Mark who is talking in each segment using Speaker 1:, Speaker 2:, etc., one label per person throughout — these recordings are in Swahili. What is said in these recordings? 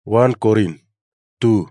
Speaker 1: 1 Korin 2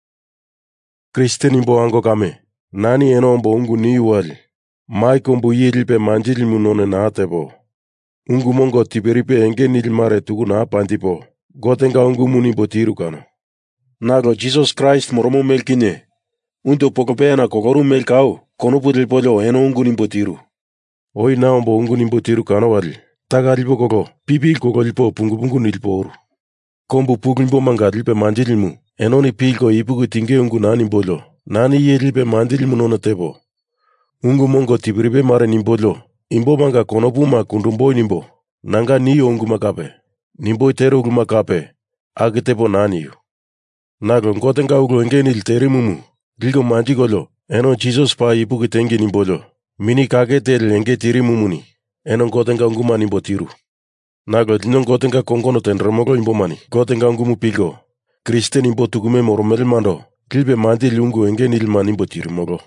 Speaker 1: Kristen imbo ango kame nani eno ombo ungu ni wal Maiko mbu yilpe manjil munone na atebo ungu mongo tiberipe enge nilmare tugu na pantipo gotenga ungu muni botiru kano nago Jesus Christ moromo melkine unto pokopena kokoru melkau kono pudil pollo eno ungu nimbotiru oi na ombo ungu nimbotiru kano wal tagalpo koko pibil koko lipo pungu nilporu kombu puglimbo mangadlipe manjilmu enoni pilko ipugu tinge ungu nani bolo nani yelipe mandilmu nona tebo ungu mongo tibiribe mare nimbolo imbo manga konopuma kundumbo nimbo nanga niyo ungu makape nimbo tero ungu makape agitebo naniyo nago ngotenga ugo engenil terimumu ligo manjigolo eno Jesus pa ipugu tengi nimbolo mini kagete lenge tirimumuni eno ngotenga ungu manimbo tiru nago dino gotenga kongono tenremogo imbomani gotenga ungumu pigo Kristen imbo tugume moromel mando kilbe mandi lungu enge nilman imbo tirimogo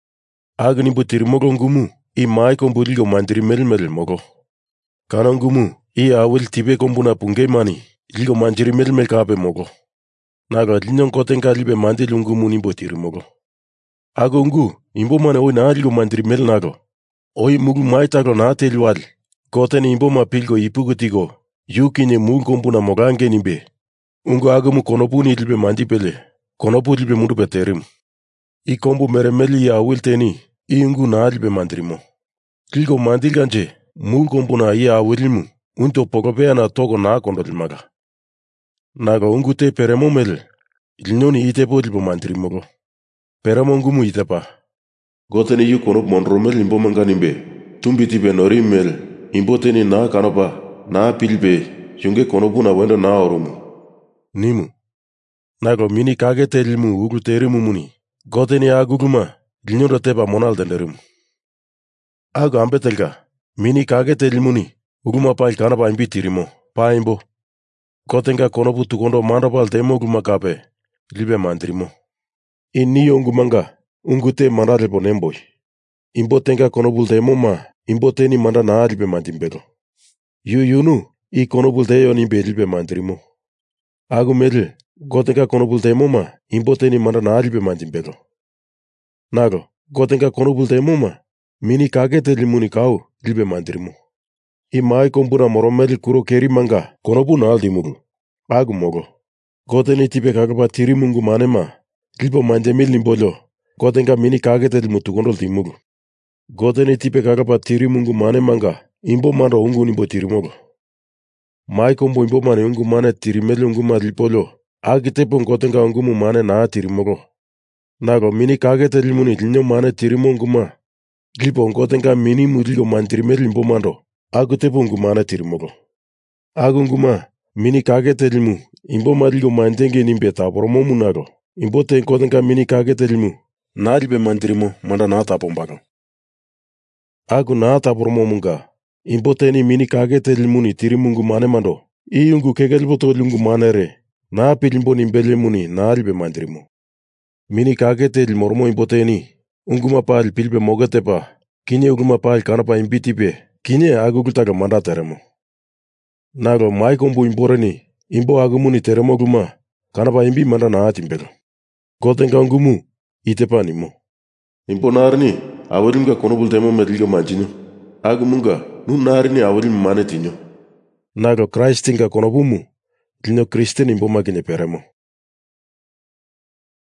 Speaker 1: ag nimbo tirimogo ngumu i mai kombulgo mandiri melmel mogo kana ngumu i awil tibe kombuna punge mani ilgo mandiri melmel kabe mogo nago dino gotenga libe mandi lungu mu nimbo tirimogo ago ngu imbo mane oi na ilgo mandiri mel nago oi mugu mai tago na telwal goten imbo ma pilgo ipugu tigo yukine mul kombuna mogange nimbe ungu agamu konopu ni ilbe mandi pele konopu ilbe mundu beterim i kombu meremeli ya awil teni i ungu na ilbe mandirimo kilgo mandil ganje mul kombuna i awilimu unto pokopea na togo na kondolimaga nago ungu te peremo mel ilnoni itepo ilbe mandirimogo peremo ngumu itepa goten yu konop monromel imbo manganimbe tumbi tibe nori mel imbo teni na kanopa na pilbe yunge konopu na wendo na oromu nimu nago mini kage telmu uglu terimu muni goteni aguguma dilnyoro teba monal denderimu ago ambetelga mini kage telmuni uguma pal kana pa imbi tirimo pa imbo gotenga konopu tukondo mandapal temo guma kape libe mandirimo inni ongumanga ungute mandare bonemboy imbo tenga konopul temo ma imbo teni manda na libe mandimbelo yunu i konopul teyo nimbe libe mandirimo agu medel gotenga konopul temo ma imbo teni manda na libe mandimbelo nago gotenga konopul temo ma mini kage telimuni kau libe mandirimo i mai kombuna moromel kuro keri manga konopu na aldimugu agu mogo goteni tipe kagapa tirimungu manema libo mandemil nimbolo gotenga mini kage telimu tukondol timugu goteni tipe kagapa tirimungu manemanga imbo mando ungu nimbo tirimogo mai kombo imbo mane ungu mane tirimel ungu madlipolo agitepo gotenga ungu mu mane na tirimogo nago mini kage telimuni linyo mane tirimo ungu ma lipo gotenga mini mudligo mantirimel imbo mando agitepo ungu mane tirimogo agu ungu ma mini kage telimu imbo madligo mantenge nimbe taporomo munago imbo ten gotenga mini kage telimu na libe mantirimo manda na tapombago agu na taporomo munga imbo teni mini kage telimuni tirimungu mane mando i ungu kegelbo tolungu manere na pilimbo nimbele muni na libe mandirimo mini kage tel mormo imbo teni unguma pal pilbe mogatepa kine uguma pal kanapa imbitipe kine agugutaga manda teremo nago mai kombu imboreni imbo agumuni teremo guma kanapa imbi manda na atimbelo gotenga ungumu itepa nimo imbo narni awalimga konobul temo medliga manjinyo agumunga nun narini awalim mane tinyo nago Christinga konobumu lino Kristen imbo magine peremo